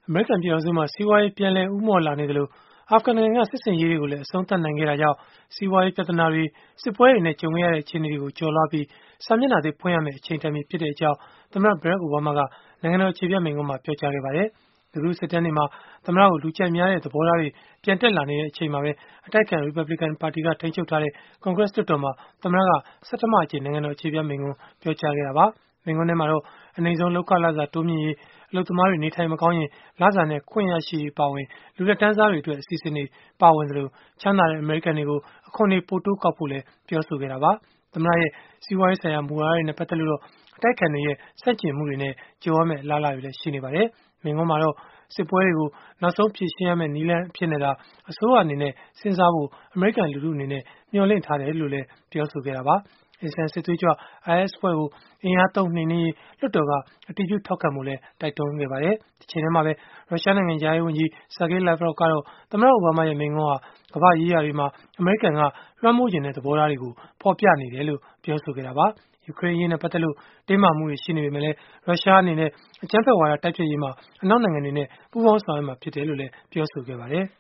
အမေရိကန်ပြည်ထောင်စုမှာ စီးပွားရေးပြန်လည်ဦးမော့လာနေသလို အာဖဂန်နိုင်ငံက စစ်ဆင်ရေးတွေကိုလည်း အဆုံးသတ်နိုင်ခဲ့တာကြောင့် စီးပွားရေးပြဿနာတွေ၊ စစ်ပွဲတွေနဲ့ ကြုံခဲ့ရတဲ့ အခြေအနေတွေကို ကျော်လွှားပြီး စာမျက်နှာသစ်ဖွင့်ရမယ့် အချိန်တန်ပြီဖြစ်ကြောင်း သမ္မတ Barack Obama က နိုင်ငံတော် အခြေပြမိန့်ခွန်းမှာ ပြောကြားခဲ့ပါတယ်။ လူထုစစ်တမ်းတွေမှာ သမ္မတကို လူကြိုက်များတဲ့ သဘောထားတွေ ပြန်တက်လာနေချိန်မှာပဲ အတိုက်အခံ ရီပတ်ဘလစ်ကန်ပါတီက ထိန်းချုပ်ထားတဲ့ ကွန်ဂရက်လွှတ်တော်မှာ သမ္မတက ဆဌမအကြိမ် နိုင်ငံတော် အခြေပြမိန့်ခွန်း ပြောကြားခဲ့တာပါ။ မိန့်ခွန်းမှာတော့ အနိမ့်ဆုံးလုပ်ခလစာ တိုးမြှင့်ရေး၊ အလုပ်သမားတွေ နေထိုင်မကောင်းရင် လစာနဲ့ ခွင့်ရရှိရေး အပါအဝင် လူလတ်တန်းစားတွေအတွက် အစီအစဉ်တွေ ပါဝင်သလို၊ ချမ်းသာတဲ့ အမေရိကန်တွေကို အခွန်တွေ ပိုတိုးကောက်ဖို့လည်း ပြောဆိုခဲ့တာပါ။ သမ္မတရဲ့ စီးပွားရေးဆိုင်ရာ မူဝါဒတွေနဲ့ ပတ်သက်လို့တော့ အတိုက်အခံတွေရဲ့ ဆန့်ကျင်မှုတွေနဲ့ ကြုံရမယ့် အလားအလာတွေလည်း ရှိနေပါတယ်။ မိန့်ခွန်းမှာတော့ စစ်ပွဲတွေကို နောက်ဆုံးဖြေရှင်းရမယ့် နည်းလမ်းအဖြစ်နဲ့သာ အစိုးရအနေနဲ့ စဉ်းစားဖို့ အမေရိကန်လူထုအနေနဲ့ မျှော်လင့်ထားတယ်လို့လည်း ပြောဆိုခဲ့တာပါ။ အစ္စလာမ်စစ်သွေးကြွ IS အဖွဲ့ကို အင်အားသုံး နှိမ်နင်းရေး လွှတ်တော်က အတည်ပြုထောက်ခံဖို့လည်း တိုက်တွန်းခဲ့ပါတယ်။ တချိန်တည်းမှာပဲ ရုရှားနိုင်ငံခြားရေးဝန်ကြီး Sergey Lavrov ကတော့ သမ္မတ အိုဘားမားရဲ့ မိန့်ခွန်းဟာ ကမ္ဘာ့ရေးရာတွေမှာ အမေရိကန်က လွှမ်းမိုးချင်တဲ့ သဘောထားတွေကို ဖော်ပြနေတယ်လို့ ပြောဆိုခဲ့တာပါ။ ယူကရိန်းအရေးနဲ့ ပတ်သက်လို့ တင်းမာမှုတွေ ရှိနေပေမဲ့လည်း ရုရှားအနေနဲ့ အကြမ်းဖက်ဝါဒ တိုက်ဖျက်ရေးမှာ အနောက်နိုင်ငံတွေနဲ့ ပူးပေါင်းဆောင်ရွက်မှာ ဖြစ်တယ်လို့လည်း ပြောဆိုခဲ့ပါတယ်။